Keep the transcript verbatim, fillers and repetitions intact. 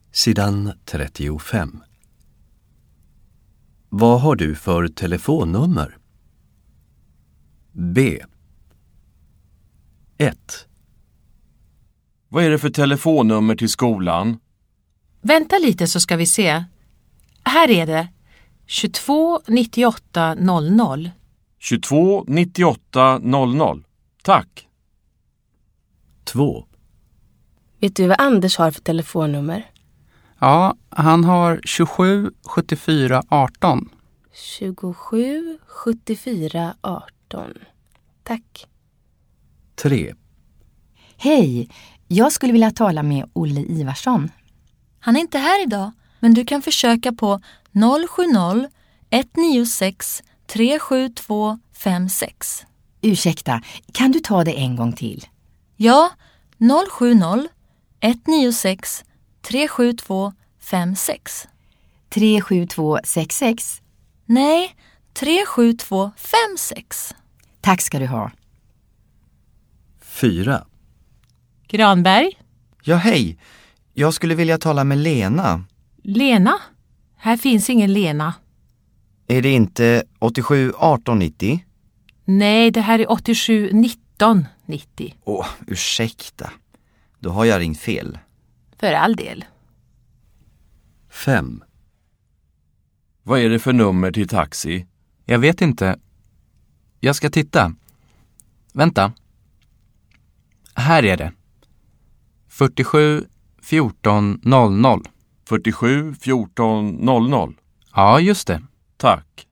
Sidan trettiofem. Vad har du för telefonnummer? B. ett. Vad är det för telefonnummer till skolan? Vänta lite så ska vi se. Här är det. tjugotvå nittioåtta noll noll. tjugotvå nittioåtta noll noll. Tack. två. Vet du vad Anders har för telefonnummer? Ja, han har tjugosju sjuttiofyra arton. tjugosju sjuttiofyra arton. Tack. tre. Hej, jag skulle vilja tala med Olle Ivarsson. Han är inte här idag, men du kan försöka på noll sju noll ett nio sex tre sju två fem sex. Ursäkta, kan du ta det en gång till? Ja, noll sju noll ett nio sex tre sju två fem sex. tre sju två sex sex. Nej, tre sju två fem sex. Tack ska du ha. fyra. Granberg? Ja, hej. Jag skulle vilja tala med Lena. Lena? Här finns ingen Lena. Är det inte åttiosju arton nittio? Nej, det här är åttiosju nitton nittio. Åh, ursäkta. Då har jag ringt fel. För all del. fem. Vad är det för nummer till taxi? Jag vet inte. Jag ska titta. Vänta. Här är det. fyrtiosju fjorton noll noll. fyrtiosju fjorton noll noll. Ja, just det. Tack.